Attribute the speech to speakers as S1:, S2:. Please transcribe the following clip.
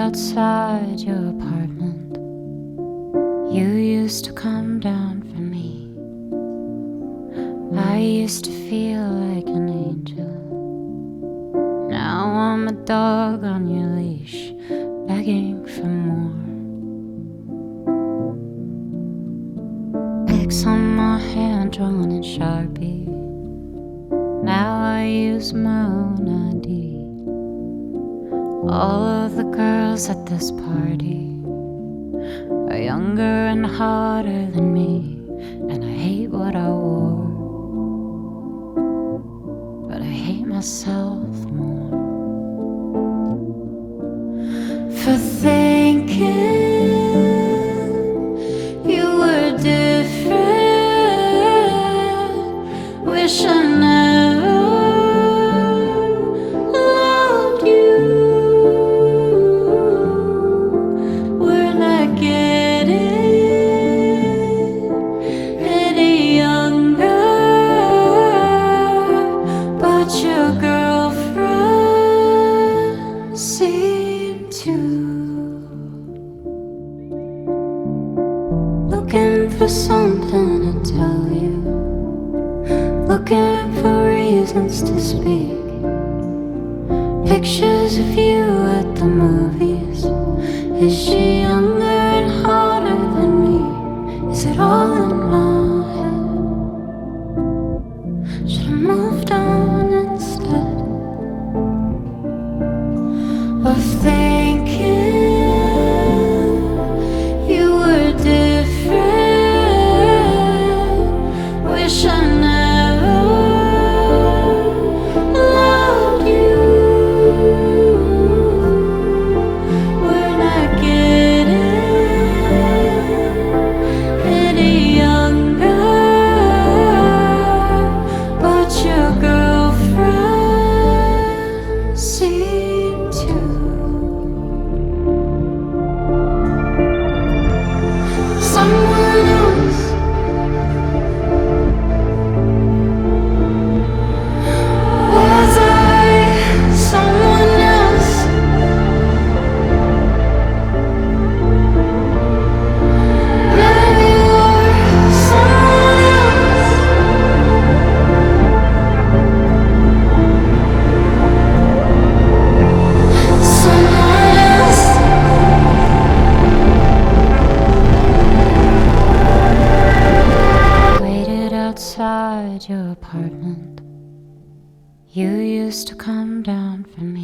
S1: outside your apartment. You used to come down for me. I used to feel like an angel. Now I'm a dog on your leash, begging for more. X on my hand, drawn in Sharpie. Now I use my own ID. All of the girls at this party are younger and hotter than me, and I hate what I wore, but I hate myself more for thinking you were different. Wish I never loved you. We're not getting any younger, but your girlfriend seemed to. Looking for something to tell you, looking for reasons to speak. Pictures of you at the movies. Is she younger and hotter than me? Is it all in my head? Should I moved on instead of thinking you were different? Wish I never loved you. We're not getting any younger, but your girlfriend seemed to. Someone else. Was I someone else? Maybe you're someone else. Someone else. Waited outside your apartment. You used to come down for me.